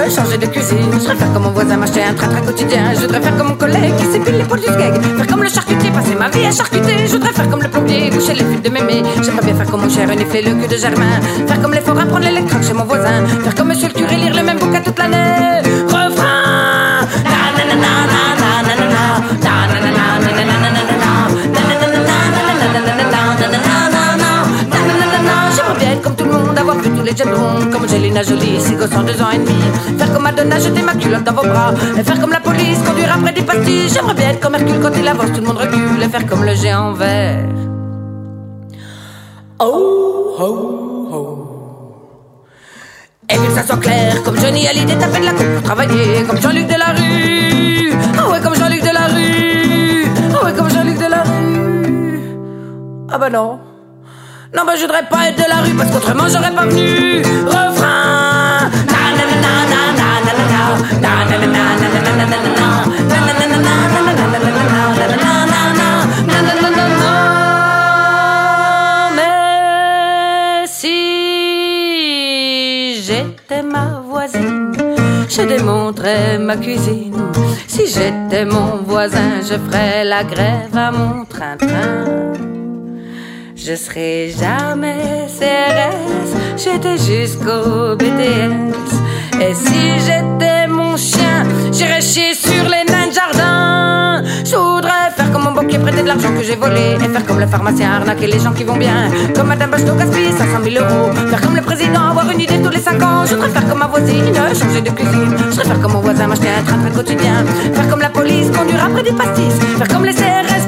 changer de cuisine. Je voudrais faire comme mon voisin, m'acheter un train quotidien. Je voudrais faire comme mon collègue qui s'épile l'épaule du skeg. Faire comme le charcutier, passer ma vie à charcuter. Je voudrais faire comme le plombier, boucher les fuites de mémé. J'aimerais bien faire comme mon cher, renifler le cul de Germain. Faire comme les forains, prendre l'électroque chez mon voisin. Faire comme monsieur le curé, lire le même bouquin toute l'année. Refrain. J'aimerais bien être comme tout le monde, avoir vu tous les James Bond. Comme Angelina Jolie, 6 gosses en 2 ans et demi. Faire comme Madonna, jeter ma culotte dans vos bras. Et faire comme la police, conduire après des pastilles. J'aimerais bien être comme Hercule quand il avance, tout le monde recule. Et faire comme le géant vert. Oh, oh, oh. Et puis que ça soit clair, comme Johnny Hallyday taper de la coupe pour travailler. Comme Jean-Luc Delarue. Ah ouais, comme Jean-Luc Delarue. Ah ouais, comme Jean-Luc Delarue. Ah bah non. Non bah je voudrais pas être de la rue parce qu'autrement j'aurais pas venu. Refrain. Mais si j'étais ma voisine, je démonterais ma cuisine. Si j'étais mon voisin, je ferais la grève à mon train-train. Je serai jamais CRS, j'étais jusqu'au BTS. Et si j'étais mon chien, j'irais chier sur les nains de jardin. Je voudrais faire comme mon banquier, prêter de l'argent que j'ai volé. Et faire comme le pharmacien, arnaquer les gens qui vont bien. Comme Madame Bachelot, gaspiller 500 000 euros. Faire comme le président, avoir une idée tous les 5 ans. Je voudrais faire comme ma voisine, changer de cuisine. Je voudrais faire comme mon voisin, m'acheter un train quotidien. Faire comme la police, conduire après des pastis. Faire comme les CRS,